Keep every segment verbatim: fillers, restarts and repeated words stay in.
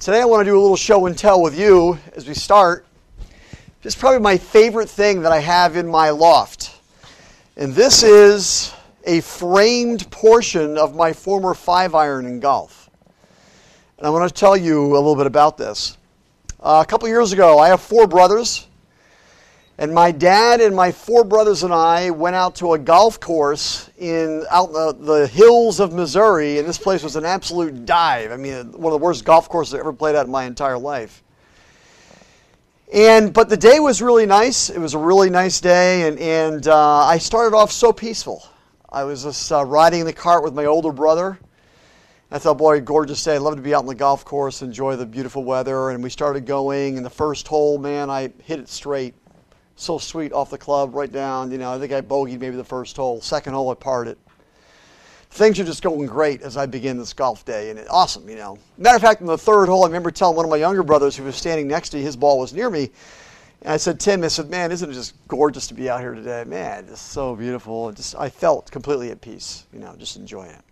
Today I want to do a little show and tell with you as we start. This is probably my favorite thing that I have in my loft. And this is a framed portion of my former five iron in golf. And I want to tell you a little bit about this. Uh, a couple years ago, I have four brothers. And my dad and my four brothers and I went out to a golf course in out in the, the hills of Missouri, and this place was an absolute dive. I mean, one of the worst golf courses I ever played at in my entire life. And but the day was really nice. It was a really nice day, and and uh, I started off so peaceful. I was just uh, riding in the cart with my older brother. I thought, boy, gorgeous day. I'd love to be out on the golf course, enjoy the beautiful weather. And we started going, and the first hole, man, I hit it straight. So sweet off the club, right down. You know, I think I bogeyed maybe the first hole. Second hole, I parred it. Things are just going great as I begin this golf day, and it, awesome, you know. Matter of fact, in the third hole, I remember telling one of my younger brothers who was standing next to me, his ball was near me, and I said, Tim, I said, man, isn't it just gorgeous to be out here today? Man, it's so beautiful. And just I felt completely at peace, you know, just enjoying it.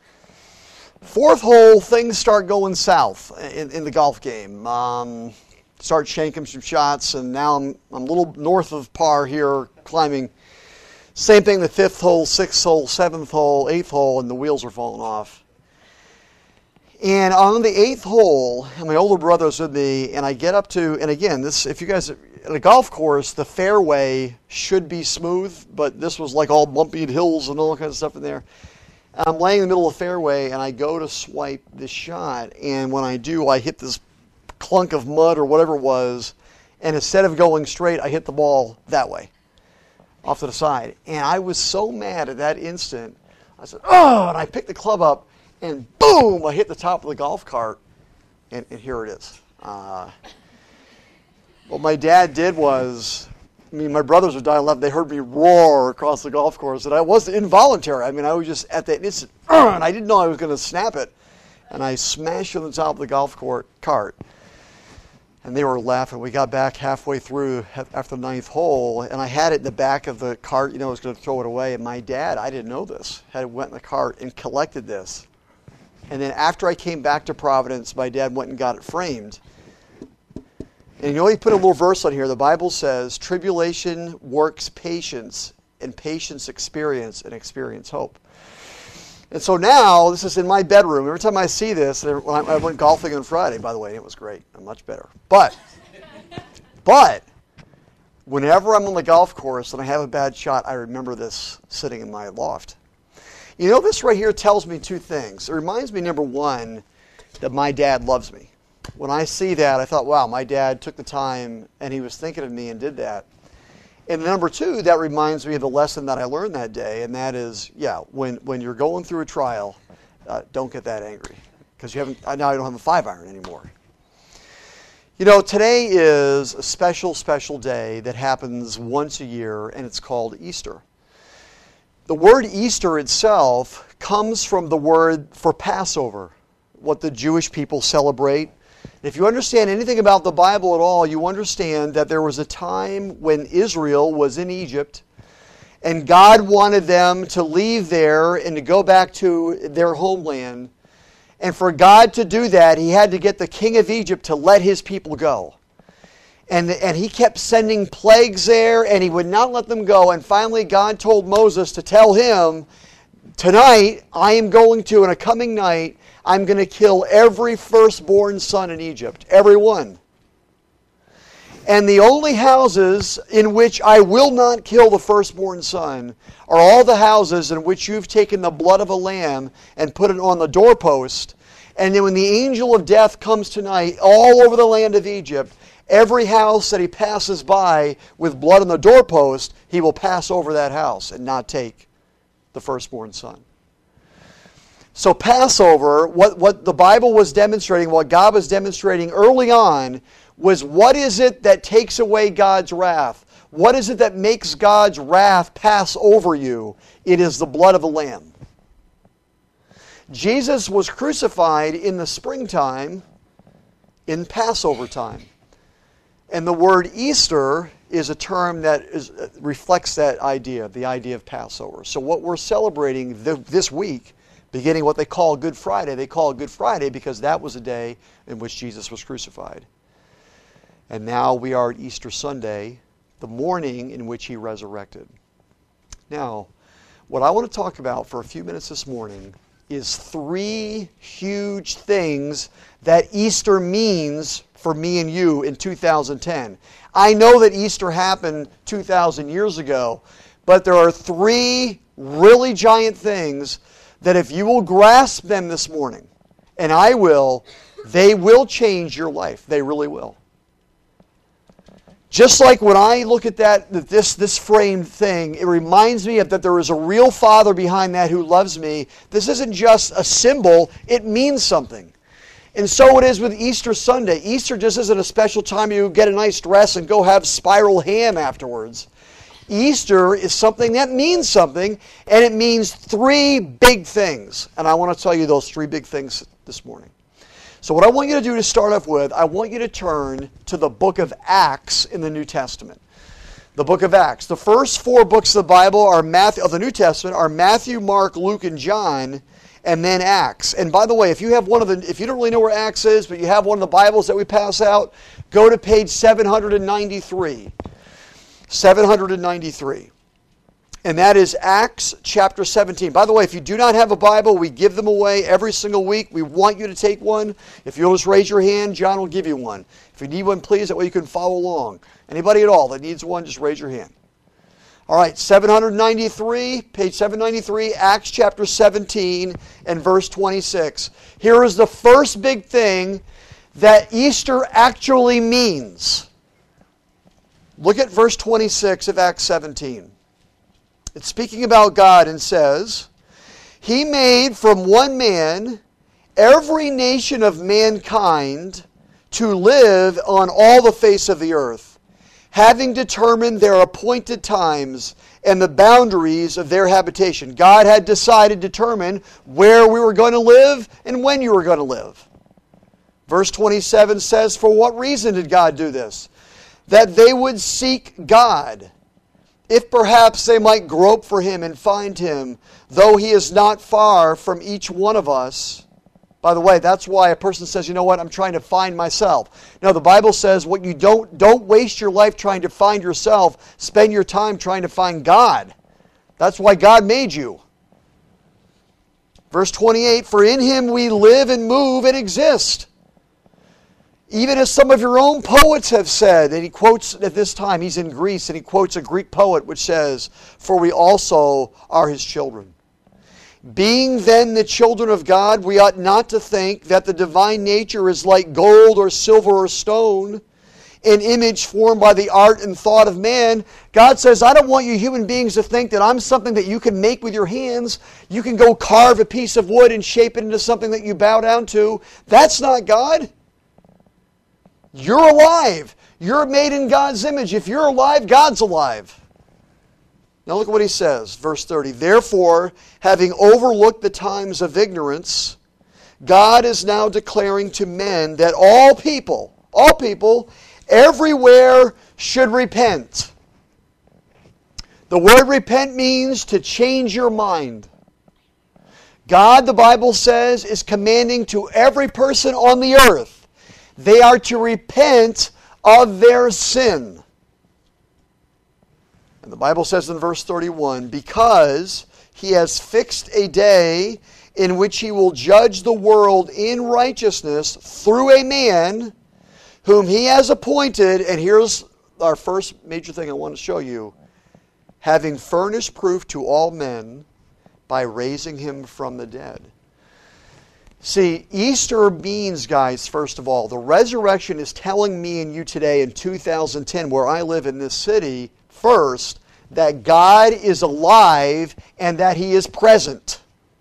Fourth hole, things start going south in, in the golf game. Um... Start shanking some shots, and now I'm, I'm a little north of par here, climbing. Same thing, the fifth hole, sixth hole, seventh hole, eighth hole, and the wheels are falling off. And on the eighth hole, my older brother's with me, and I get up to, and again, this, if you guys, at a golf course, the fairway should be smooth, but this was like all bumpy hills and all kinds of stuff in there. I'm laying in the middle of the fairway, and I go to swipe this shot, and when I do, I hit this clunk of mud or whatever it was, and instead of going straight, I hit the ball that way, off to the side. And I was so mad at that instant, I said, oh, and I picked the club up, and boom, I hit the top of the golf cart, and, and here it is. Uh, what my dad did was, I mean, my brothers were dying left, they heard me roar across the golf course, and I wasn't involuntary. I mean, I was just at that instant, and I didn't know I was going to snap it, and I smashed it on the top of the golf court cart. And they were laughing. We got back halfway through after the ninth hole, and I had it in the back of the cart. You know, I was going to throw it away. And my dad, I didn't know this, had went in the cart and collected this. And then after I came back to Providence, my dad went and got it framed. And you know, he put a little verse on here. The Bible says, tribulation works patience, and patience experience, and experience hope. And so now, this is in my bedroom. Every time I see this, I went golfing on Friday, by the way, and it was great. I'm much better. But, but, whenever I'm on the golf course and I have a bad shot, I remember this sitting in my loft. You know, this right here tells me two things. It reminds me, number one, that my dad loves me. When I see that, I thought, wow, my dad took the time and he was thinking of me and did that. And number two, that reminds me of the lesson that I learned that day, and that is, yeah, when, when you're going through a trial, uh, don't get that angry, because you haven't. Now I don't have a five iron anymore. You know, today is a special, special day that happens once a year, and it's called Easter. The word Easter itself comes from the word for Passover, what the Jewish people celebrate. If you understand anything about the Bible at all, you understand that there was a time when Israel was in Egypt, and God wanted them to leave there and to go back to their homeland. And for God to do that, He had to get the king of Egypt to let his people go. And, and He kept sending plagues there, and He would not let them go. And finally, God told Moses to tell him, tonight, I am going to, in a coming night, I'm going to kill every firstborn son in Egypt, every one. And the only houses in which I will not kill the firstborn son are all the houses in which you've taken the blood of a lamb and put it on the doorpost. And then when the angel of death comes tonight, all over the land of Egypt, every house that he passes by with blood on the doorpost, he will pass over that house and not take the firstborn son. So Passover, what, what the Bible was demonstrating, what God was demonstrating early on, was what is it that takes away God's wrath? What is it that makes God's wrath pass over you? It is the blood of the Lamb. Jesus was crucified in the springtime, in Passover time. And the word Easter is a term that is, reflects that idea, the idea of Passover. So what we're celebrating th- this week, beginning what they call Good Friday. They call it Good Friday because that was a day in which Jesus was crucified. And now we are at Easter Sunday, the morning in which he resurrected. Now, what I want to talk about for a few minutes this morning is three huge things that Easter means for me and you in two thousand ten. I know that Easter happened two thousand years ago, but there are three really giant things that if you will grasp them this morning, and I will, they will change your life. They really will. Just like when I look at that, this, this framed thing, it reminds me of that there is a real Father behind that who loves me. This isn't just a symbol, it means something. And so it is with Easter Sunday. Easter just isn't a special time you get a nice dress and go have spiral ham afterwards. Easter is something that means something, and it means three big things. And I want to tell you those three big things this morning. So what I want you to do to start off with, I want you to turn to the book of Acts in the New Testament. The book of Acts. The first four books of the Bible are Matthew, of the New Testament are Matthew, Mark, Luke, and John, and then Acts. And by the way, if you have one of the, if you don't really know where Acts is, but you have one of the Bibles that we pass out, go to page seven ninety-three. seven ninety-three. And that is Acts chapter seventeen. By the way, if you do not have a Bible, we give them away every single week. We want you to take one. If you'll just raise your hand, John will give you one. If you need one, please, that way you can follow along. Anybody at all that needs one, just raise your hand. All right, seven ninety-three, page seven ninety-three, Acts chapter seventeen and verse twenty-six. Here is the first big thing that Easter actually means. Look at verse twenty-six of Acts seventeen. It's speaking about God and says, He made from one man every nation of mankind to live on all the face of the earth, having determined their appointed times and the boundaries of their habitation. God had decided, determined where we were going to live and when you were going to live. Verse twenty-seven says, for what reason did God do this? That they would seek God, if perhaps they might grope for Him and find Him, though He is not far from each one of us. By the way, that's why a person says, you know what, I'm trying to find myself. No, the Bible says, what you don't, don't waste your life trying to find yourself. Spend your time trying to find God. That's why God made you. Verse twenty-eight, for in Him we live and move and exist. Even as some of your own poets have said, and he quotes at this time, he's in Greece, and he quotes a Greek poet which says, for we also are His children. Being then the children of God, we ought not to think that the divine nature is like gold or silver or stone, an image formed by the art and thought of man. God says, I don't want you human beings to think that I'm something that you can make with your hands. You can go carve a piece of wood and shape it into something that you bow down to. That's not God. You're alive. You're made in God's image. If you're alive, God's alive. Now look at what he says, verse thirty. Therefore, having overlooked the times of ignorance, God is now declaring to men that all people, all people, everywhere should repent. The word repent means to change your mind. God, the Bible says, is commanding to every person on the earth, they are to repent of their sin. And the Bible says in verse thirty-one, because He has fixed a day in which He will judge the world in righteousness through a man whom He has appointed. And here's our first major thing I want to show you. Having furnished proof to all men by raising Him from the dead. See, Easter means, guys, first of all, the resurrection is telling me and you today in two thousand ten, where I live in this city, first, that God is alive and that He is present.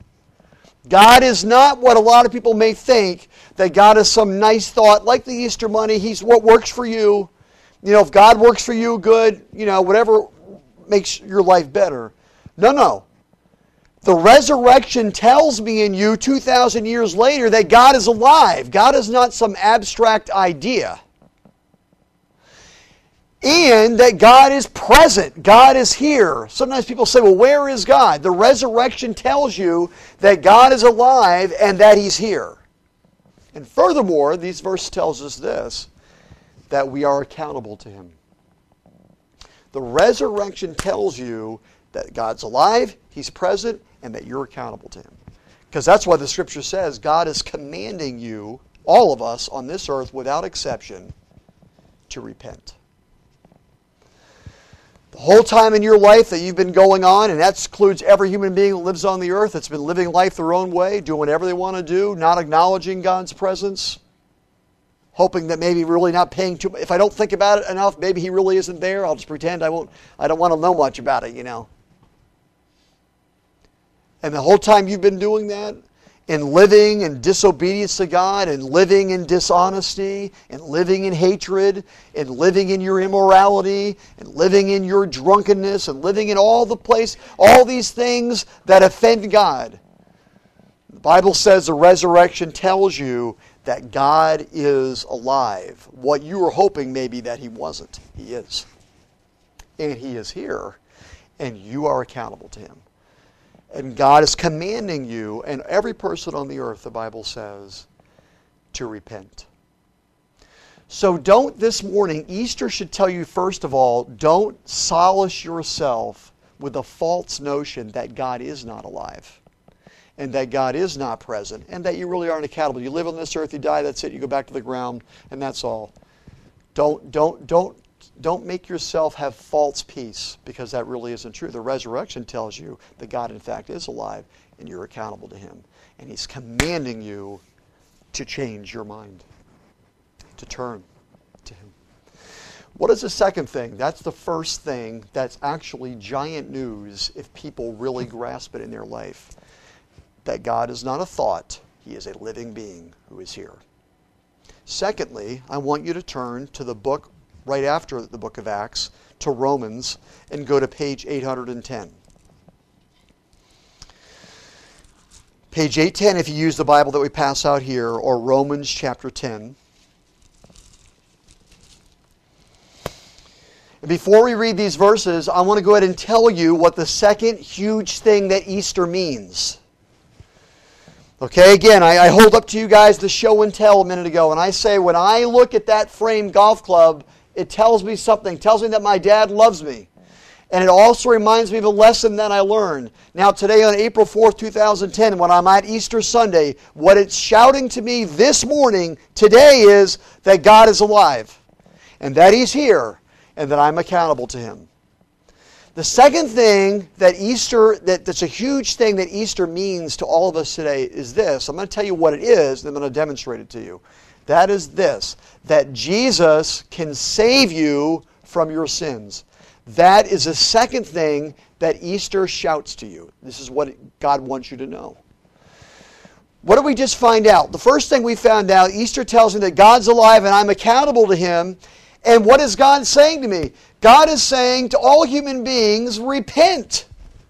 God is not what a lot of people may think, that God is some nice thought, like the Easter money, He's what works for you. You know, if God works for you, good, you know, whatever makes your life better. No, no. The resurrection tells me and you two thousand years later that God is alive. God is not some abstract idea. And that God is present. God is here. Sometimes people say, well, where is God? The resurrection tells you that God is alive and that He's here. And furthermore, these verses tells us this, that we are accountable to Him. The resurrection tells you that God's alive, He's present, and that you're accountable to Him. Because that's why the Scripture says God is commanding you, all of us on this earth without exception, to repent. The whole time in your life that you've been going on, and that includes every human being that lives on the earth that's been living life their own way, doing whatever they want to do, not acknowledging God's presence, hoping that maybe really not paying too much. If I don't think about it enough, maybe He really isn't there. I'll just pretend I won't. I don't want to know much about it, you know. And the whole time you've been doing that, and living in disobedience to God, and living in dishonesty, and living in hatred, and living in your immorality, and living in your drunkenness, and living in all the place, all these things that offend God. The Bible says the resurrection tells you that God is alive. What you were hoping maybe that He wasn't. He is. And He is here, and you are accountable to Him. And God is commanding you, and every person on the earth, the Bible says, to repent. So don't this morning, Easter should tell you, first of all, don't solace yourself with a false notion that God is not alive, and that God is not present, and that you really aren't accountable. You live on this earth, you die, that's it, you go back to the ground, and that's all. Don't, don't, don't. Don't make yourself have false peace, because that really isn't true. The resurrection tells you that God, in fact, is alive, and you're accountable to Him. And He's commanding you to change your mind, to turn to Him. What is the second thing? That's the first thing that's actually giant news if people really grasp it in their life. That God is not a thought. He is a living being who is here. Secondly, I want you to turn to the book right after the book of Acts, to Romans, and go to page eight hundred ten. Page eight ten, if you use the Bible that we pass out here, or Romans chapter ten. And before we read these verses, I want to go ahead and tell you what the second huge thing that Easter means. Okay, again, I, I hold up to you guys the show and tell a minute ago, and I say when I look at that frame golf club, it tells me something. It tells me that my dad loves me. And it also reminds me of a lesson that I learned. Now today on April fourth, two thousand ten, when I'm at Easter Sunday, what it's shouting to me this morning, today, is that God is alive. And that He's here. And that I'm accountable to Him. The second thing that Easter, that, that's a huge thing that Easter means to all of us today is this. I'm going to tell you what it is, and I'm going to demonstrate it to you. That is this, that Jesus can save you from your sins. That is the second thing that Easter shouts to you. This is what God wants you to know. What did we just find out? The first thing we found out, Easter tells me that God's alive and I'm accountable to Him. And what is God saying to me? God is saying to all human beings, repent.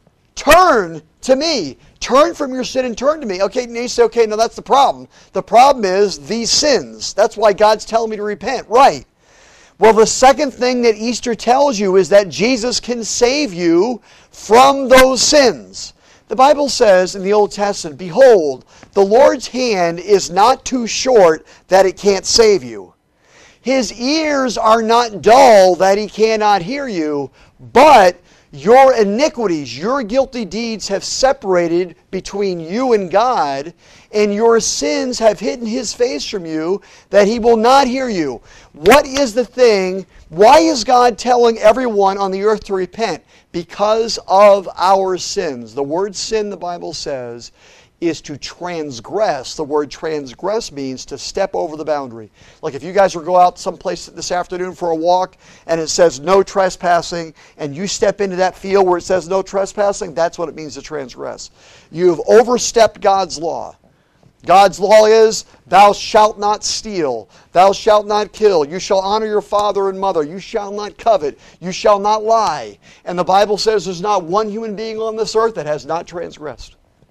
Turn to me. Turn from your sin and turn to me. Okay, and you say, okay, no, that's the problem. The problem is these sins. That's why God's telling me to repent. Right. Well, the second thing that Easter tells you is that Jesus can save you from those sins. The Bible says in the Old Testament, behold, the Lord's hand is not too short that it can't save you. His ears are not dull that He cannot hear you, but your iniquities, your guilty deeds have separated between you and God, and your sins have hidden His face from you that He will not hear you. What is the thing? Why is God telling everyone on the earth to repent? Because of our sins. The word sin, the Bible says, is to transgress. The word transgress means to step over the boundary. Like if you guys were to go out someplace this afternoon for a walk and it says no trespassing, and you step into that field where it says no trespassing, that's what it means to transgress. You have overstepped God's law. God's law is, thou shalt not steal, thou shalt not kill, you shall honor your father and mother, you shall not covet, you shall not lie. And the Bible says there's not one human being on this earth that has not transgressed.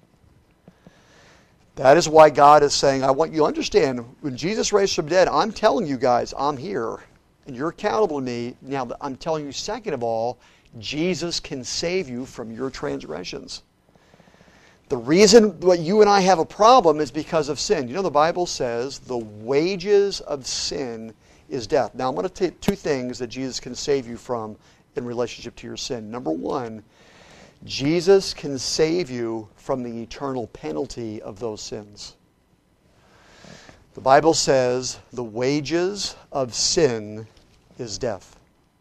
That is why God is saying, I want you to understand, when Jesus raised from the dead, I'm telling you guys, I'm here. and you're accountable to me. Now, I'm telling you, second of all, Jesus can save you from your transgressions. The reason that you and I have a problem is because of sin. You know, the Bible says the wages of sin is death. Now, I'm going to take two things that Jesus can save you from in relationship to your sin. Number one, Jesus can save you from the eternal penalty of those sins. The Bible says the wages of sin is death.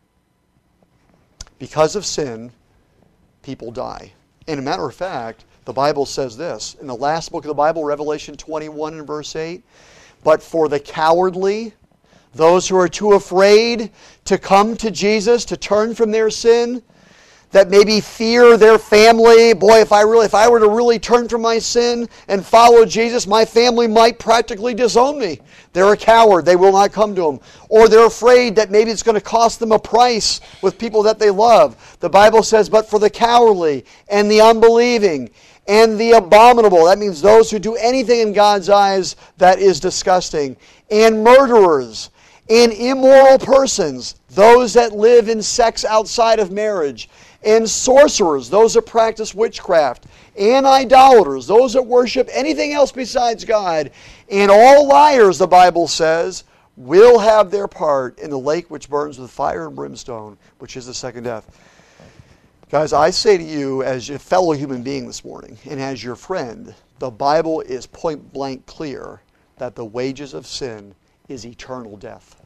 Because of sin, people die. And a matter of fact, the Bible says this, in the last book of the Bible, Revelation twenty-one and verse eight, but for the cowardly, those who are too afraid to come to Jesus, to turn from their sin, that maybe fear their family. Boy, if I really, if I were to really turn from my sin and follow Jesus, my family might practically disown me. They're a coward. They will not come to Him. Or they're afraid that maybe it's going to cost them a price with people that they love. The Bible says, but for the cowardly and the unbelieving and the abominable, that means those who do anything in God's eyes that is disgusting, and murderers, and immoral persons, those that live in sex outside of marriage, and sorcerers, those that practice witchcraft, and idolaters, those that worship anything else besides God, and all liars, the Bible says, will have their part in the lake which burns with fire and brimstone, which is the second death. Guys, I say to you as a fellow human being this morning, and as your friend, the Bible is point blank clear that the wages of sin is eternal death.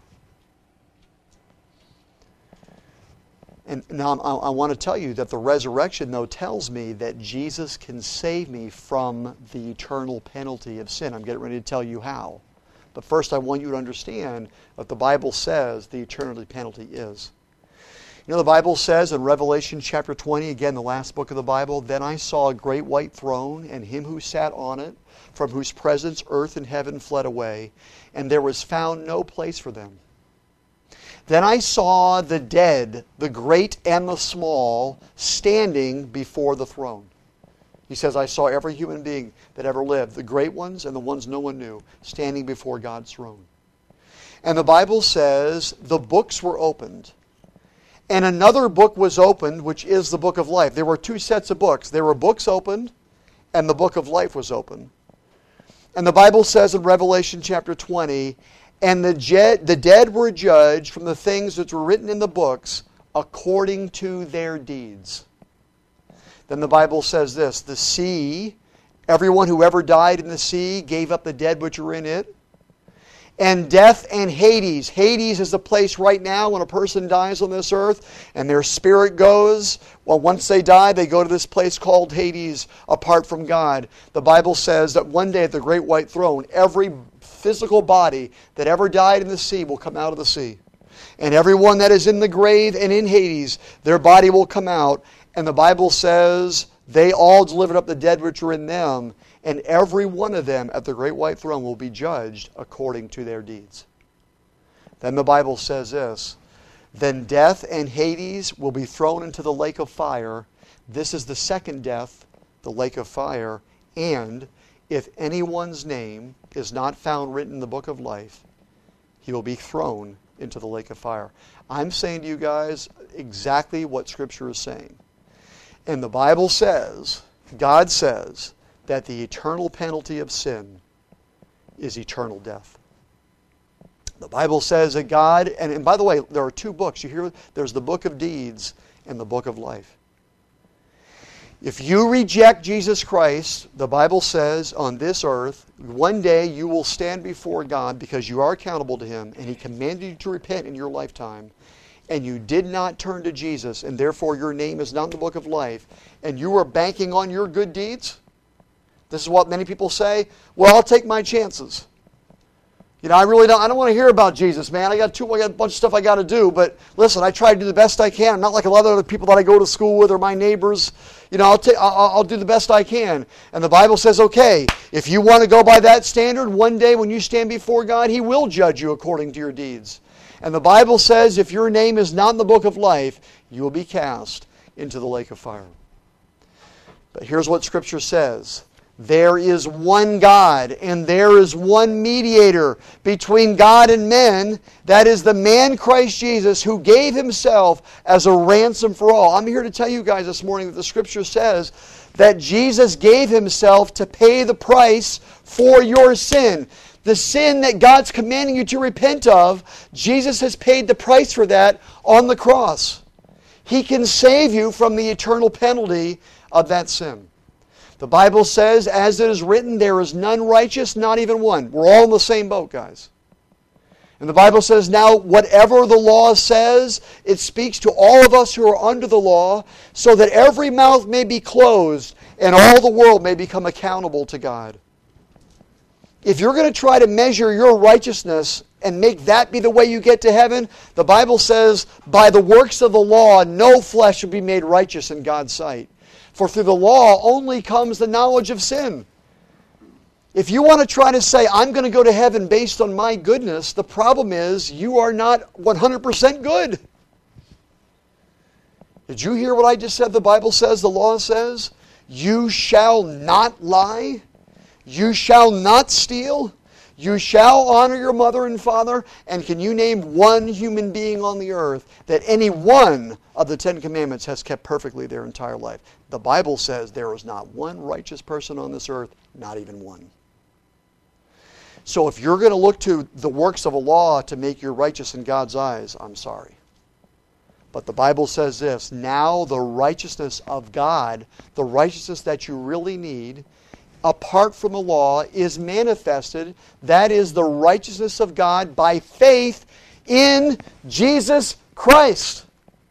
And now I, I want to tell you that the resurrection, though, tells me that Jesus can save me from the eternal penalty of sin. I'm getting ready to tell you how. But first I want you to understand what the Bible says the eternal penalty is. You know, the Bible says in Revelation chapter twenty, again, the last book of the Bible, then I saw a great white throne, and Him who sat on it, from whose presence earth and heaven fled away, and there was found no place for them. Then I saw the dead, the great and the small, standing before the throne. He says, I saw every human being that ever lived, the great ones and the ones no one knew, standing before God's throne. And the Bible says the books were opened. And another book was opened, which is the book of life. There were two sets of books. There were books opened, and the book of life was opened. And the Bible says in Revelation chapter twenty, and the, je- the dead were judged from the things that were written in the books according to their deeds. Then the Bible says this, the sea, everyone who ever died in the sea gave up the dead which were in it. And death and Hades. Hades is the place right now when a person dies on this earth and their spirit goes. Well, once they die, they go to this place called Hades apart from God. The Bible says that one day at the great white throne, every physical body that ever died in the sea will come out of the sea. And everyone that is in the grave and in Hades, their body will come out. And the Bible says they all delivered up the dead which were in them. And every one of them at the great white throne will be judged according to their deeds. Then the Bible says this, then death and Hades will be thrown into the lake of fire. This is the second death, the lake of fire. And if anyone's name is not found written in the book of life, he will be thrown into the lake of fire. I'm saying to you guys exactly what Scripture is saying. And the Bible says, God says, that the eternal penalty of sin is eternal death. The Bible says that God, and, and by the way, there are two books. You hear, there's the book of deeds and the book of life. If you reject Jesus Christ, the Bible says on this earth, one day you will stand before God because you are accountable to Him, and He commanded you to repent in your lifetime, and you did not turn to Jesus, and therefore your name is not in the book of life, and you are banking on your good deeds. This is what many people say, well, I'll take my chances. You know, I really don't, I don't want to hear about Jesus, man. I got, two, I got a bunch of stuff I got to do, but listen, I try to do the best I can. I'm not like a lot of other people that I go to school with or my neighbors. You know, I'll, ta- I'll, I'll do the best I can. And the Bible says, okay, if you want to go by that standard, one day when you stand before God, He will judge you according to your deeds. And the Bible says if your name is not in the book of life, you will be cast into the lake of fire. But here's what Scripture says. There is one God, and there is one mediator between God and men. That is the man Christ Jesus, who gave himself as a ransom for all. I'm here to tell you guys this morning that the Scripture says that Jesus gave himself to pay the price for your sin. The sin that God's commanding you to repent of, Jesus has paid the price for that on the cross. He can save you from the eternal penalty of that sin. The Bible says, as it is written, there is none righteous, not even one. We're all in the same boat, guys. And the Bible says, now whatever the law says, it speaks to all of us who are under the law, so that every mouth may be closed and all the world may become accountable to God. If you're going to try to measure your righteousness and make that be the way you get to heaven, the Bible says, by the works of the law, no flesh will be made righteous in God's sight. For through the law only comes the knowledge of sin. If you want to try to say, I'm going to go to heaven based on my goodness, the problem is you are not one hundred percent good. Did you hear what I just said the Bible says, the law says? You shall not lie. You shall not steal. You shall honor your mother and father. And can you name one human being on the earth that any one of the Ten Commandments has kept perfectly their entire life? The Bible says there is not one righteous person on this earth, not even one. So if you're going to look to the works of a law to make you righteous in God's eyes, I'm sorry. But the Bible says this, now the righteousness of God, the righteousness that you really need, apart from the law, is manifested. That is the righteousness of God by faith in Jesus Christ.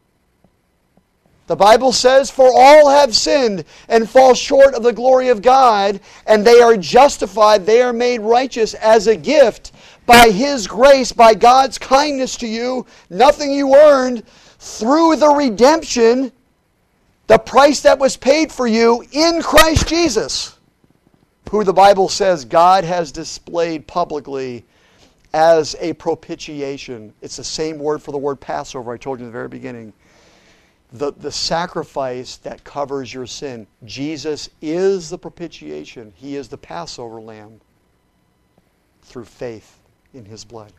The Bible says, for all have sinned and fall short of the glory of God, and they are justified, they are made righteous as a gift by His grace, by God's kindness to you, nothing you earned, through the redemption, the price that was paid for you in Christ Jesus, who the Bible says God has displayed publicly as a propitiation. It's the same word for the word Passover I told you in the very beginning. The, the sacrifice that covers your sin. Jesus is the propitiation. He is the Passover lamb through faith in His blood.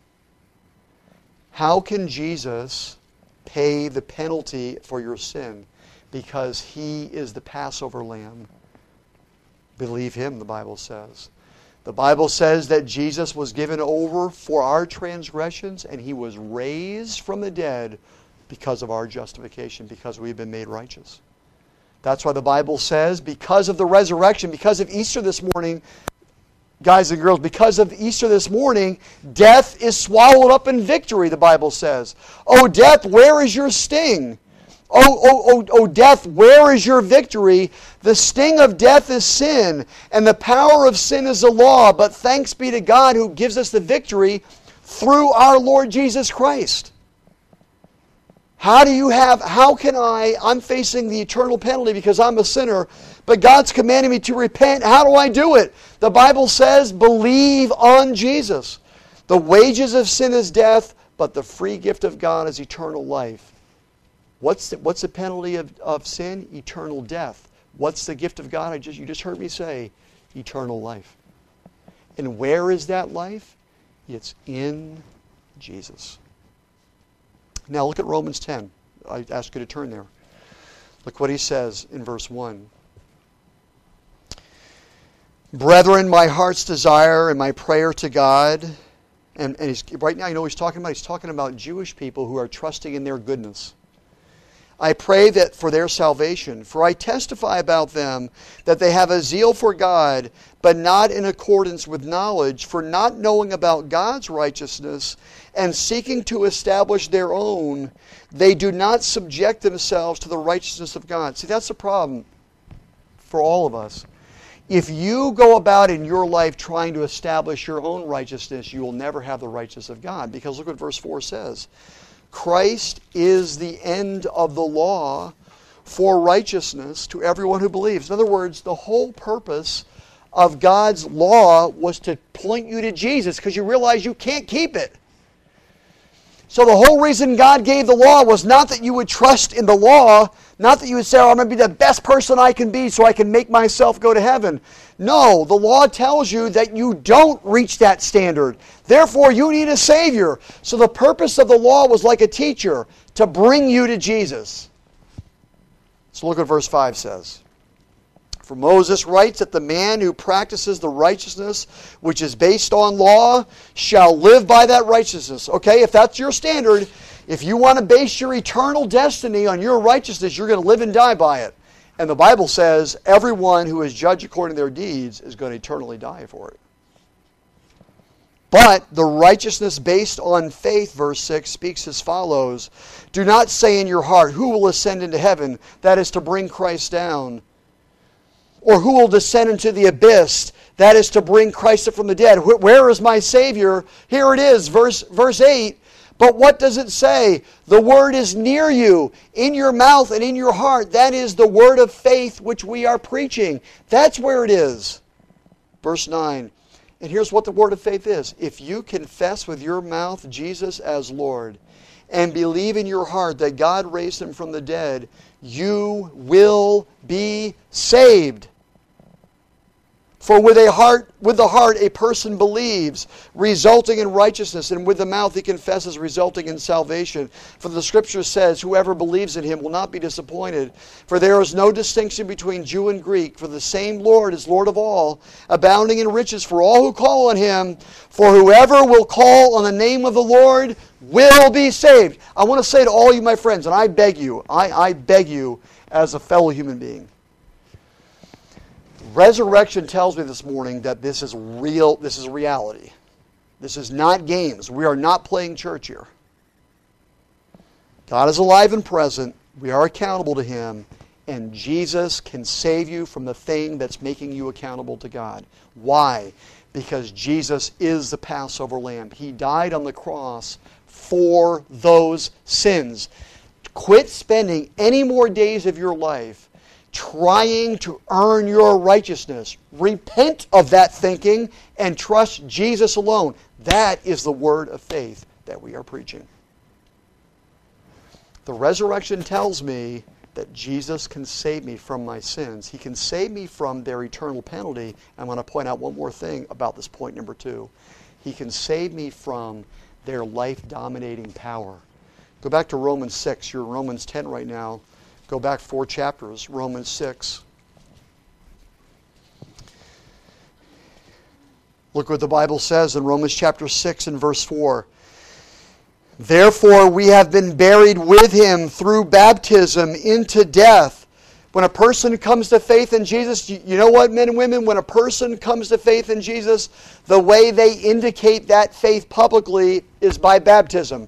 How can Jesus pay the penalty for your sin? Because He is the Passover lamb. Believe Him, the Bible says. The Bible says that Jesus was given over for our transgressions and He was raised from the dead because of our justification, because we've been made righteous. That's why the Bible says, because of the resurrection, because of Easter this morning, guys and girls, because of Easter this morning, death is swallowed up in victory, the Bible says. Oh, death, where is your sting? Oh, oh, oh, oh, death, where is your victory? The sting of death is sin, and the power of sin is the law. But thanks be to God who gives us the victory through our Lord Jesus Christ. How do you have, how can I, I'm facing the eternal penalty because I'm a sinner, but God's commanding me to repent. How do I do it? The Bible says, believe on Jesus. The wages of sin is death, but the free gift of God is eternal life. What's the, what's the penalty of, of sin? Eternal death. What's the gift of God? I just you just heard me say, eternal life. And where is that life? It's in Jesus. Now look at Romans ten. I ask you to turn there. Look what he says in verse one. Brethren, my heart's desire and my prayer to God, and, and he's, right now you know what he's talking about? He's talking about Jewish people who are trusting in their goodness. I pray that for their salvation, for I testify about them that they have a zeal for God, but not in accordance with knowledge, for not knowing about God's righteousness and seeking to establish their own, they do not subject themselves to the righteousness of God. See, that's the problem for all of us. If you go about in your life trying to establish your own righteousness, you will never have the righteousness of God. Because look what verse four says. Christ is the end of the law for righteousness to everyone who believes. In other words, the whole purpose of God's law was to point you to Jesus because you realize you can't keep it. So the whole reason God gave the law was not that you would trust in the law, not that you would say, oh, I'm going to be the best person I can be so I can make myself go to heaven. No, the law tells you that you don't reach that standard. Therefore, you need a Savior. So the purpose of the law was like a teacher, to bring you to Jesus. So look what verse five says. For Moses writes that the man who practices the righteousness which is based on law shall live by that righteousness. Okay, if that's your standard, if you want to base your eternal destiny on your righteousness, you're going to live and die by it. And the Bible says everyone who is judged according to their deeds is going to eternally die for it. But the righteousness based on faith, verse six, speaks as follows. Do not say in your heart, who will ascend into heaven? That is to bring Christ down. Or who will descend into the abyss? That is to bring Christ up from the dead. Where is my Savior? Here it is, verse, verse eight. But what does it say? The word is near you, in your mouth and in your heart. That is the word of faith which we are preaching. That's where it is. Verse nine. And here's what the word of faith is. If you confess with your mouth Jesus as Lord and believe in your heart that God raised Him from the dead, you will be saved. For with a heart, with the heart a person believes, resulting in righteousness, and with the mouth he confesses, resulting in salvation. For the Scripture says, whoever believes in Him will not be disappointed. For there is no distinction between Jew and Greek, for the same Lord is Lord of all, abounding in riches for all who call on Him. For whoever will call on the name of the Lord will be saved. I want to say to all you, my friends, and I beg you, I, I beg you as a fellow human being, resurrection tells me this morning that this is real, this is reality. This is not games. We are not playing church here. God is alive and present. We are accountable to Him. And Jesus can save you from the thing that's making you accountable to God. Why? Because Jesus is the Passover lamb. He died on the cross for those sins. Quit spending any more days of your life trying to earn your righteousness. Repent of that thinking and trust Jesus alone. That is the word of faith that we are preaching. The resurrection tells me that Jesus can save me from my sins. He can save me from their eternal penalty. I'm going to point out one more thing about this point number two. He can save me from their life-dominating power. Go back to Romans six. You're in Romans ten right now. Go back four chapters, Romans six. Look what the Bible says in Romans chapter six and verse four. Therefore we have been buried with Him through baptism into death. When a person comes to faith in Jesus, you know what, men and women? When a person comes to faith in Jesus, the way they indicate that faith publicly is by baptism.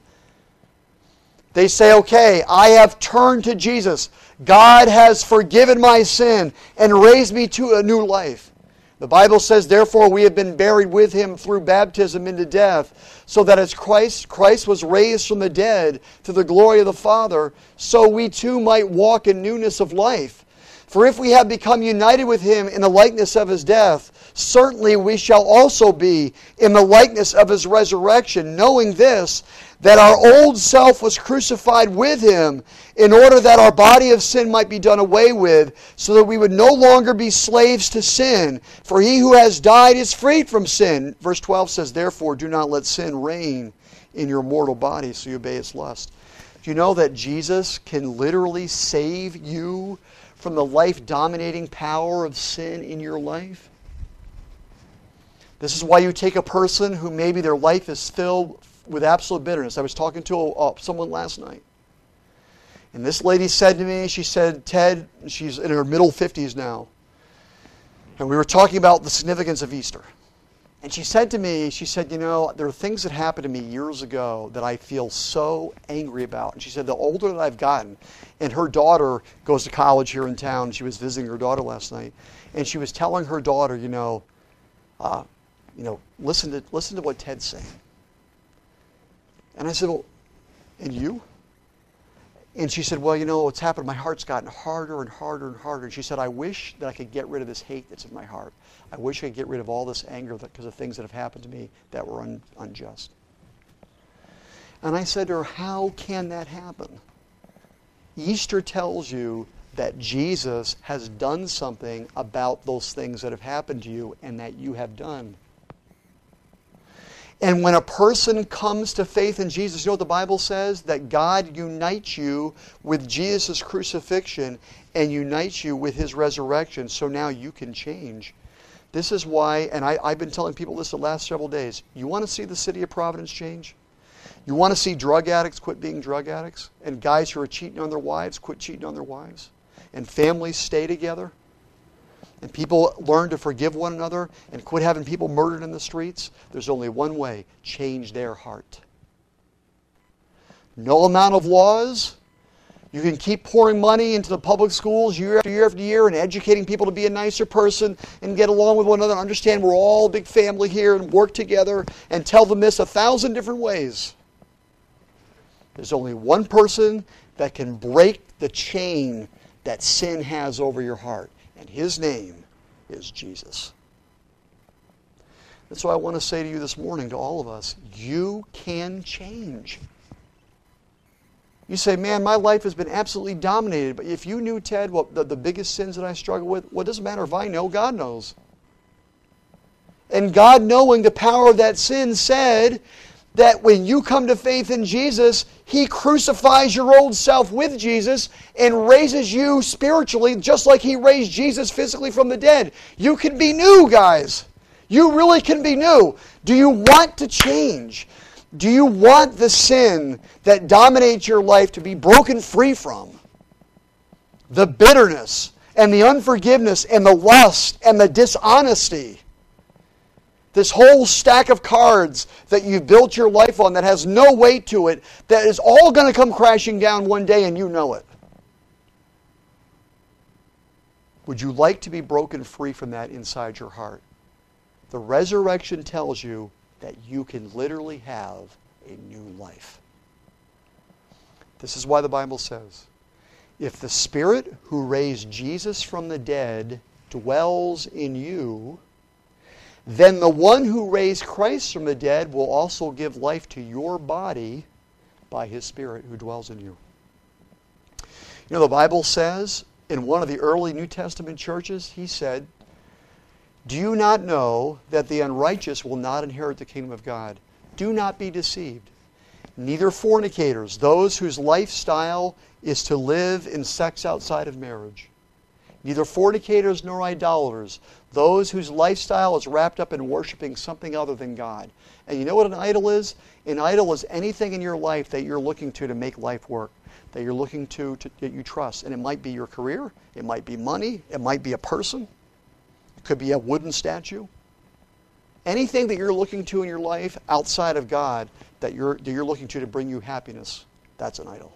They say, okay, I have turned to Jesus. God has forgiven my sin and raised me to a new life. The Bible says, therefore, we have been buried with Him through baptism into death, so that as Christ, Christ was raised from the dead to the glory of the Father, so we too might walk in newness of life. For if we have become united with Him in the likeness of His death, certainly we shall also be in the likeness of His resurrection, knowing this, that our old self was crucified with Him in order that our body of sin might be done away with, so that we would no longer be slaves to sin. For he who has died is freed from sin. Verse twelve says, therefore do not let sin reign in your mortal body, so you obey its lust. Do you know that Jesus can literally save you from the life-dominating power of sin in your life? This is why you take a person who maybe their life is filled with absolute bitterness. I was talking to uh, someone last night. And this lady said to me, she said, Ted, she's in her middle fifties now. And we were talking about the significance of Easter. And she said to me, she said, you know, there are things that happened to me years ago that I feel so angry about. And she said, the older that I've gotten, and her daughter goes to college here in town. She was visiting her daughter last night. And she was telling her daughter, you know, uh, you know, listen to listen to what Ted's saying. And I said, well, and you? And she said, well, you know, what's happened, my heart's gotten harder and harder and harder. And she said, I wish that I could get rid of this hate that's in my heart. I wish I could get rid of all this anger because of things that have happened to me that were un, unjust. And I said to her, how can that happen? Easter tells you that Jesus has done something about those things that have happened to you and that you have done. And when a person comes to faith in Jesus, you know what the Bible says? That God unites you with Jesus' crucifixion and unites you with His resurrection, so now you can change. This is why, and I, I've been telling people this the last several days, you want to see the city of Providence change? You want to see drug addicts quit being drug addicts? And guys who are cheating on their wives quit cheating on their wives? And families stay together? And people learn to forgive one another and quit having people murdered in the streets? There's only one way: change their heart. No amount of laws. You can keep pouring money into the public schools year after year after year and educating people to be a nicer person and get along with one another and understand we're all a big family here and work together and tell them this a thousand different ways. There's only one person that can break the chain that sin has over your heart. And His name is Jesus. That's what I want to say to you this morning, to all of us. You can change. You say, man, my life has been absolutely dominated. But if you knew, Ted, what the, the biggest sins that I struggle with, well, it doesn't matter if I know, God knows. And God, knowing the power of that sin, said that when you come to faith in Jesus, He crucifies your old self with Jesus and raises you spiritually just like He raised Jesus physically from the dead. You can be new, guys. You really can be new. Do you want to change? Do you want the sin that dominates your life to be broken free from? The bitterness and the unforgiveness and the lust and the dishonesty. This whole stack of cards that you've built your life on that has no weight to it, that is all going to come crashing down one day and you know it. Would you like to be broken free from that inside your heart? The resurrection tells you that you can literally have a new life. This is why the Bible says, if the Spirit who raised Jesus from the dead dwells in you, then the one who raised Christ from the dead will also give life to your body by His Spirit who dwells in you. You know, the Bible says in one of the early New Testament churches, He said, do you not know that the unrighteous will not inherit the kingdom of God? Do not be deceived. Neither fornicators, those whose lifestyle is to live in sex outside of marriage. Neither fornicators nor idolaters, those whose lifestyle is wrapped up in worshiping something other than God. And you know what an idol is? An idol is anything in your life that you're looking to to make life work, that you're looking to, to that you trust. And it might be your career, it might be money, it might be a person, it could be a wooden statue. Anything that you're looking to in your life outside of God that you're, that you're looking to to bring you happiness, that's an idol.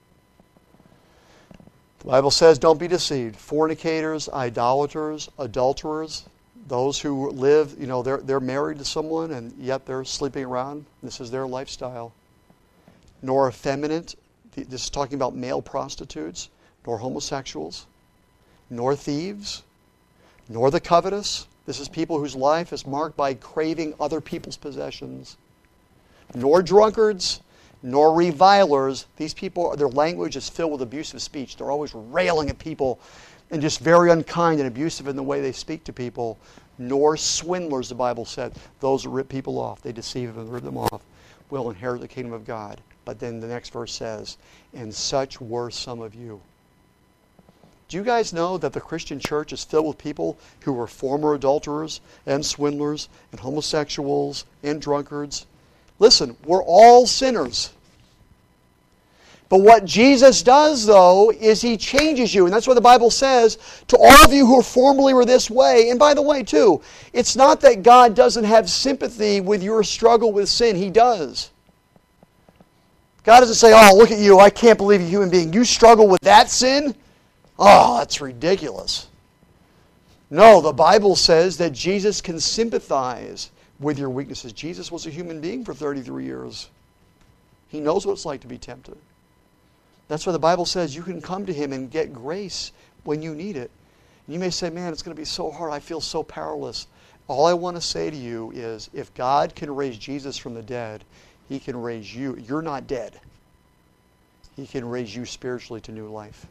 The Bible says, don't be deceived. Fornicators, idolaters, adulterers, those who live, you know, they're, they're married to someone and yet they're sleeping around. This is their lifestyle. Nor effeminate, this is talking about male prostitutes, nor homosexuals, nor thieves, nor the covetous. This is people whose life is marked by craving other people's possessions. Nor drunkards, nor revilers. These people, their language is filled with abusive speech. They're always railing at people and just very unkind and abusive in the way they speak to people. Nor swindlers, the Bible said. Those who rip people off, they deceive them and rip them off, will inherit the kingdom of God. But then the next verse says, and such were some of you. Do you guys know that the Christian church is filled with people who were former adulterers and swindlers and homosexuals and drunkards? Listen, we're all sinners. But what Jesus does, though, is He changes you. And that's what the Bible says to all of you who formerly were this way. And by the way, too, it's not that God doesn't have sympathy with your struggle with sin. He does. God doesn't say, oh, look at you, I can't believe you're a human being. You struggle with that sin? Oh, that's ridiculous. No, the Bible says that Jesus can sympathize with your weaknesses. Jesus was a human being for thirty-three years. He knows what it's like to be tempted. That's why the Bible says you can come to Him and get grace when you need it. You may say, man, it's going to be so hard. I feel so powerless. All I want to say to you is if God can raise Jesus from the dead, He can raise you. You're not dead. He can raise you spiritually to new life.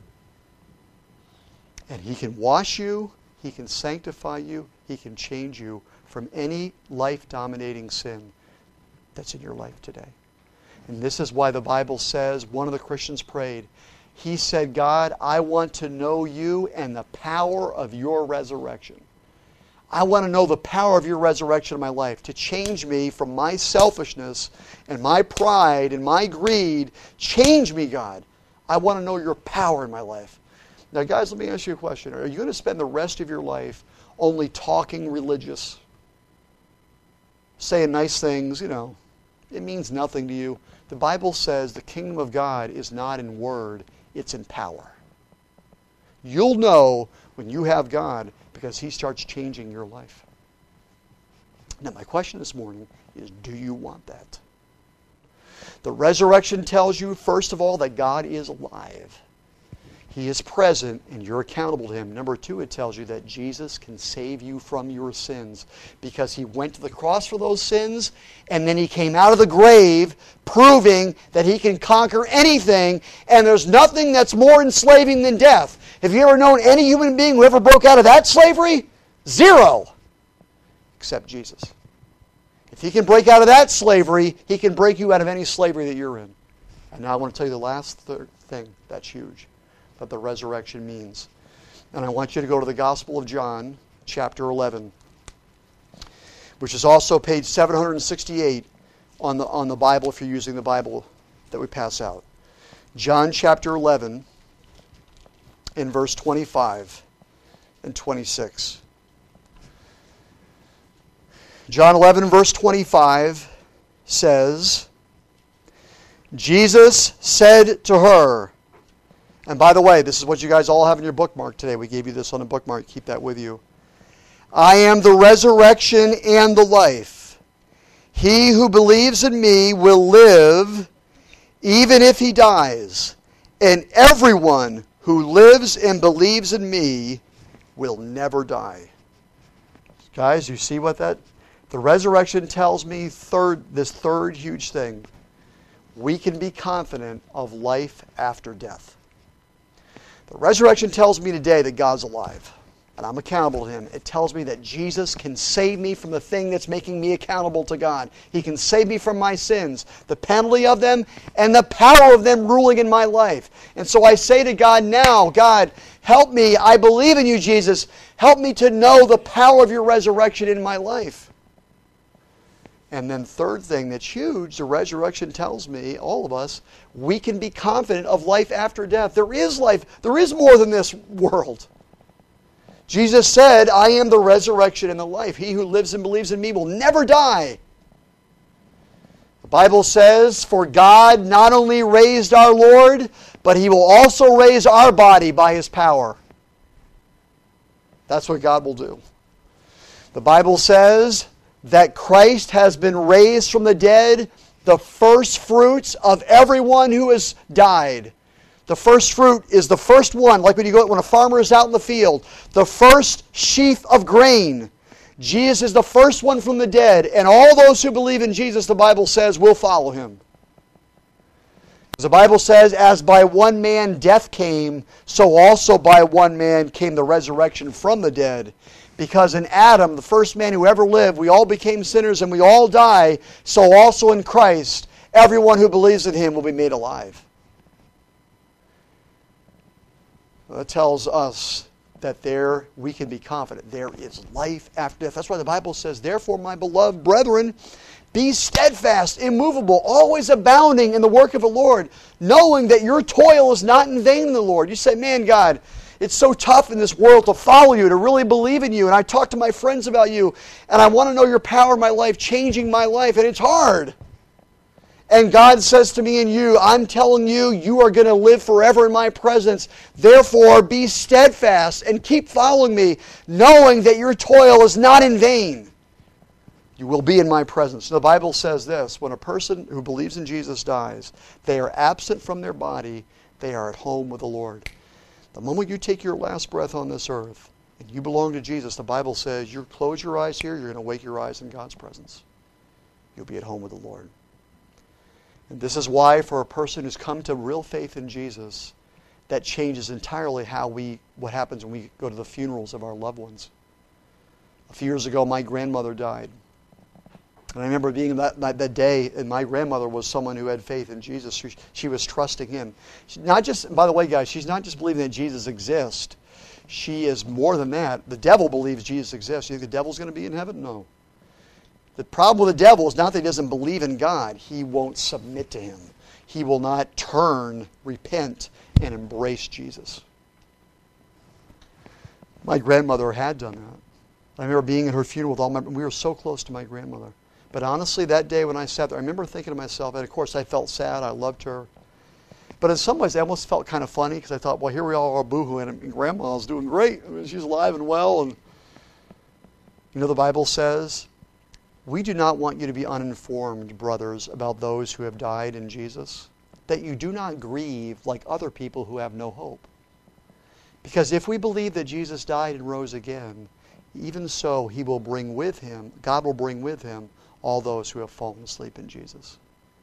And He can wash you. He can sanctify you. He can change you from any life-dominating sin that's in your life today. And this is why the Bible says, one of the Christians prayed, he said, God, I want to know you and the power of your resurrection. I want to know the power of your resurrection in my life to change me from my selfishness and my pride and my greed. Change me, God. I want to know your power in my life. Now, guys, let me ask you a question. Are you going to spend the rest of your life only talking religious? Saying nice things, you know, it means nothing to you. The Bible says the kingdom of God is not in word, it's in power. You'll know when you have God because He starts changing your life. Now, my question this morning is, do you want that? The resurrection tells you, first of all, that God is alive. He is present and you're accountable to Him. Number two, it tells you that Jesus can save you from your sins because He went to the cross for those sins and then He came out of the grave proving that He can conquer anything, and there's nothing that's more enslaving than death. Have you ever known any human being who ever broke out of that slavery? Zero. Except Jesus. If He can break out of that slavery, He can break you out of any slavery that you're in. And now I want to tell you the last third thing that's huge that the resurrection means. And I want you to go to the Gospel of John, chapter eleven, which is also page seven sixty-eight on the, on the Bible if you're using the Bible that we pass out. John chapter eleven, in verse twenty-five and twenty-six. John eleven, verse twenty-five says, Jesus said to her, and by the way, this is what you guys all have in your bookmark today. We gave you this on a bookmark. Keep that with you. I am the resurrection and the life. He who believes in me will live even if he dies. And everyone who lives and believes in me will never die. Guys, you see what that... The resurrection tells me third, this third huge thing. We can be confident of life after death. The resurrection tells me today that God's alive, and I'm accountable to Him. It tells me that Jesus can save me from the thing that's making me accountable to God. He can save me from my sins, the penalty of them, and the power of them ruling in my life. And so I say to God now, God, help me. I believe in you, Jesus. Help me to know the power of your resurrection in my life. And then third thing that's huge, the resurrection tells me, all of us, we can be confident of life after death. There is life. There is more than this world. Jesus said, I am the resurrection and the life. He who lives and believes in me will never die. The Bible says, for God not only raised our Lord, but He will also raise our body by His power. That's what God will do. The Bible says that Christ has been raised from the dead, the first fruits of everyone who has died. The first fruit is the first one, like when you go when a farmer is out in the field, the first sheaf of grain. Jesus is the first one from the dead, and all those who believe in Jesus, the Bible says, will follow Him. The Bible says, as by one man death came, so also by one man came the resurrection from the dead. Because in Adam, the first man who ever lived, we all became sinners and we all die. So also in Christ, everyone who believes in Him will be made alive. That tells us that there we can be confident. There is life after death. That's why the Bible says, therefore, my beloved brethren, be steadfast, immovable, always abounding in the work of the Lord, knowing that your toil is not in vain in the Lord. You say, man, God, it's so tough in this world to follow you, to really believe in you. And I talk to my friends about you, and I want to know your power in my life, changing my life, and it's hard. And God says to me and you, I'm telling you, you are going to live forever in my presence. Therefore, be steadfast and keep following me, knowing that your toil is not in vain. You will be in my presence. The Bible says this, when a person who believes in Jesus dies, they are absent from their body, they are at home with the Lord. The moment you take your last breath on this earth and you belong to Jesus, the Bible says you close your eyes here, you're going to wake your eyes in God's presence. You'll be at home with the Lord. And this is why, for a person who's come to real faith in Jesus, that changes entirely how we, what happens when we go to the funerals of our loved ones. A few years ago, my grandmother died. And I remember being that, that, that day, and my grandmother was someone who had faith in Jesus. She, she was trusting Him. She, not just, by the way, guys, she's not just believing that Jesus exists. She is more than that. The devil believes Jesus exists. You think the devil's going to be in heaven? No. The problem with the devil is not that he doesn't believe in God. He won't submit to Him. He will not turn, repent, and embrace Jesus. My grandmother had done that. I remember being at her funeral with all my... We were so close to my grandmother. But honestly, that day when I sat there, I remember thinking to myself, and of course I felt sad. I loved her. But in some ways, I almost felt kind of funny because I thought, well, here we all are boohooing, and Grandma's doing great. I mean, she's alive and well. And you know, the Bible says, we do not want you to be uninformed, brothers, about those who have died in Jesus, that you do not grieve like other people who have no hope. Because if we believe that Jesus died and rose again, even so He will bring with Him, God will bring with Him all those who have fallen asleep in Jesus.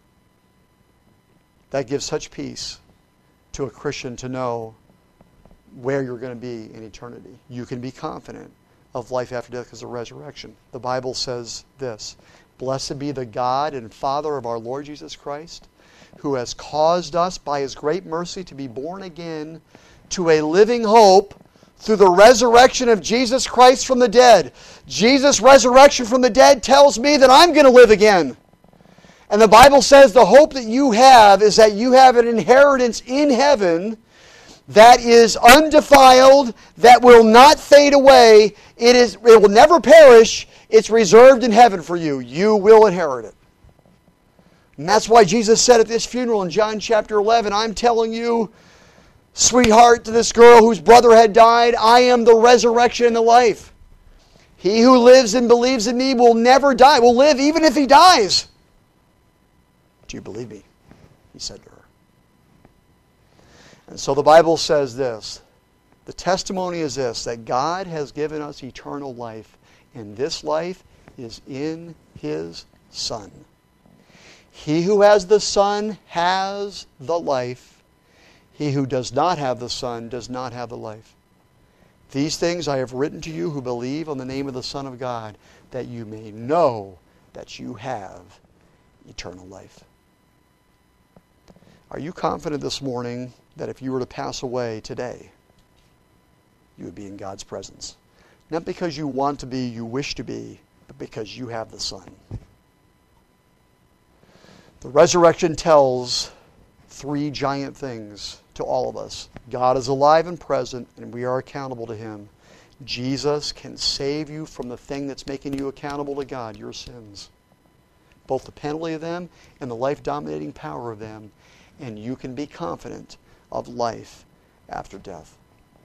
That gives such peace to a Christian to know where you're going to be in eternity. You can be confident of life after death because of resurrection. The Bible says this, "Blessed be the God and Father of our Lord Jesus Christ, who has caused us by His great mercy to be born again to a living hope through the resurrection of Jesus Christ from the dead." Jesus' resurrection from the dead tells me that I'm going to live again. And the Bible says the hope that you have is that you have an inheritance in heaven that is undefiled, that will not fade away. It is, it will never perish. It's reserved in heaven for you. You will inherit it. And that's why Jesus said at this funeral in John chapter eleven, I'm telling you, sweetheart, to this girl whose brother had died, I am the resurrection and the life. He who lives and believes in me will never die, will live even if he dies. Do you believe me? He said to her. And so the Bible says this, the testimony is this, that God has given us eternal life, and this life is in His Son. He who has the Son has the life. He who does not have the Son does not have the life. These things I have written to you who believe on the name of the Son of God, that you may know that you have eternal life. Are you confident this morning that if you were to pass away today, you would be in God's presence? Not because you want to be, you wish to be, but because you have the Son. The resurrection tells three giant things to all of us. God is alive and present, and we are accountable to Him. Jesus can save you from the thing that's making you accountable to God, your sins. Both the penalty of them and the life-dominating power of them. And you can be confident of life after death.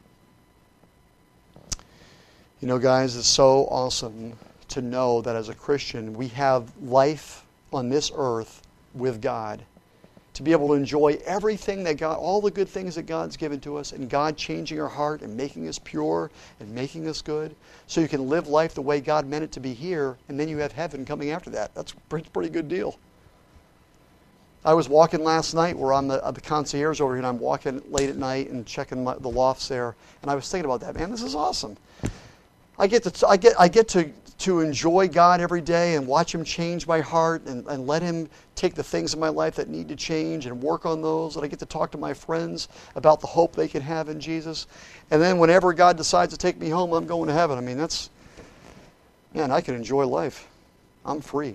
You know, guys, it's so awesome to know that as a Christian, we have life on this earth with God. To be able to enjoy everything that God, all the good things that God's given to us, and God changing our heart and making us pure and making us good, so you can live life the way God meant it to be here, and then you have heaven coming after that. That's a pretty, pretty good deal. I was walking last night. We're on the, uh, the concierge over here, and I'm walking late at night and checking my, the lofts there, and I was thinking about that. Man, this is awesome. I get to I get I get to to enjoy God every day and watch Him change my heart and, and let Him take the things in my life that need to change and work on those. And I get to talk to my friends about the hope they can have in Jesus. And then whenever God decides to take me home, I'm going to heaven. I mean, that's, man, I can enjoy life. I'm free.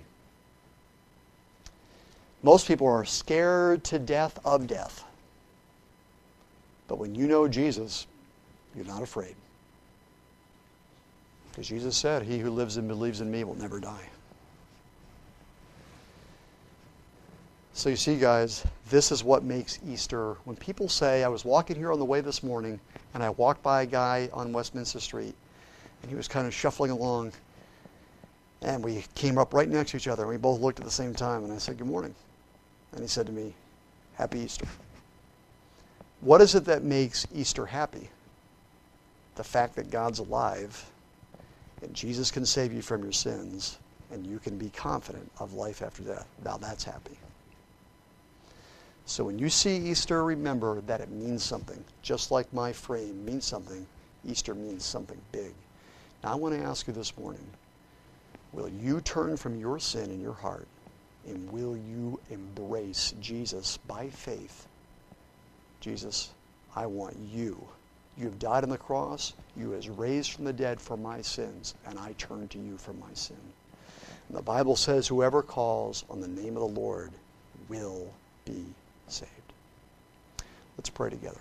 Most people are scared to death of death. But when you know Jesus, you're not afraid. Because Jesus said, he who lives and believes in me will never die. So you see, guys, this is what makes Easter. When people say, I was walking here on the way this morning, and I walked by a guy on Westminster Street, and he was kind of shuffling along, and we came up right next to each other, and we both looked at the same time, and I said, good morning. And he said to me, Happy Easter. What is it that makes Easter happy? The fact that God's alive, and Jesus can save you from your sins, and you can be confident of life after death. Now that's happy. So when you see Easter, remember that it means something. Just like my frame means something, Easter means something big. Now I want to ask you this morning, will you turn from your sin in your heart, and will you embrace Jesus by faith? Jesus, I want you. You have died on the cross. You have raised from the dead for my sins, and I turn to you for my sin. And the Bible says whoever calls on the name of the Lord will be saved. Let's pray together.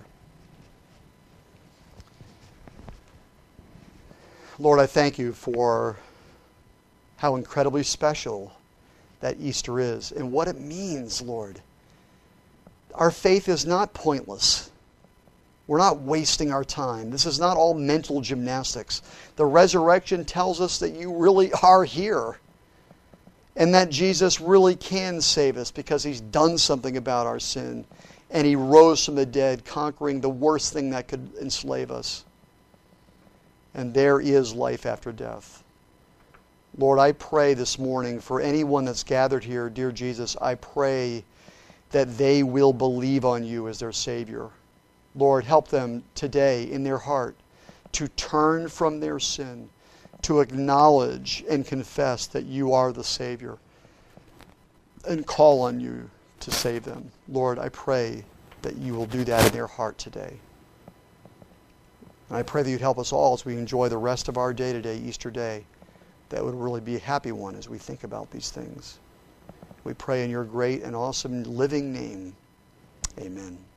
Lord, I thank you for how incredibly special that Easter is and what it means, Lord. Our faith is not pointless. We're not wasting our time. This is not all mental gymnastics. The resurrection tells us that you really are here and that Jesus really can save us because he's done something about our sin and he rose from the dead, conquering the worst thing that could enslave us. And there is life after death. Lord, I pray this morning for anyone that's gathered here, dear Jesus, I pray that they will believe on you as their Savior. Lord, help them today in their heart to turn from their sin, to acknowledge and confess that you are the Savior, and call on you to save them. Lord, I pray that you will do that in their heart today. And I pray that you'd help us all as we enjoy the rest of our day today, Easter Day, that would really be a happy one as we think about these things. We pray in your great and awesome living name. Amen.